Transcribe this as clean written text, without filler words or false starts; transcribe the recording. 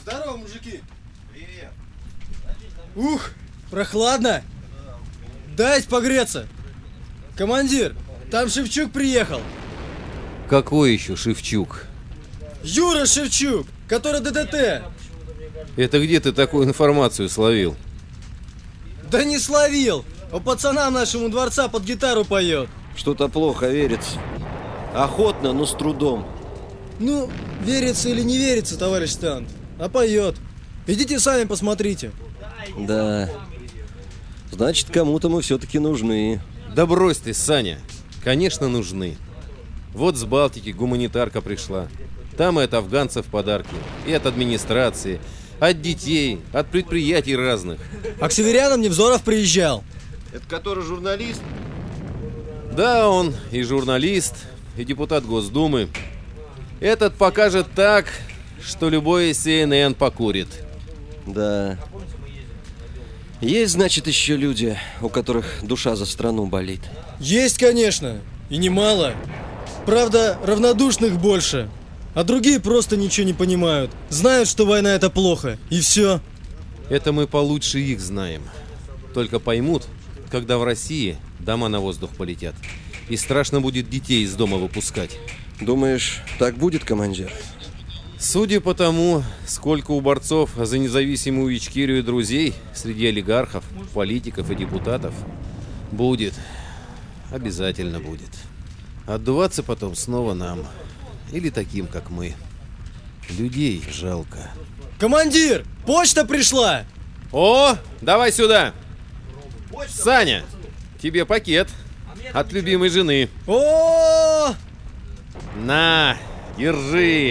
Здорово, мужики. Привет. Ух, прохладно. Дайте погреться. Командир, там Шевчук приехал. Какой еще Шевчук? Юра Шевчук, который ДДТ. Это где ты такую информацию словил? Да не словил. У пацана нашему дворца под гитару поет. Что-то плохо верится. Охотно, но с трудом. Ну, верится или не верится, товарищ Стант, а поет. Идите сами посмотрите. Да. Значит, кому-то мы все-таки нужны. Да брось ты, Саня. Конечно, нужны. Вот с Балтики гуманитарка пришла. Там и от афганцев подарки, и от администрации, от детей, от предприятий разных. А к северянам Невзоров приезжал. Это который журналист? Да, он и журналист, и депутат Госдумы. Этот покажет так, что любой CNN покурит. Да. Есть, значит, еще люди, у которых душа за страну болит. Есть, конечно, и немало. Правда, равнодушных больше. А другие просто ничего не понимают. Знают, что война это плохо, и все. Это мы получше их знаем. Только поймут, когда в России дома на воздух полетят. И страшно будет детей из дома выпускать. Думаешь, так будет, командир? Судя по тому, сколько у борцов за независимую Ичкерию друзей среди олигархов, политиков и депутатов, будет. Обязательно будет. Отдуваться потом снова нам. Или таким, как мы. Людей жалко. Командир, почта пришла! О, давай сюда! Саня, тебе пакет от любимой жены. О! На, держи!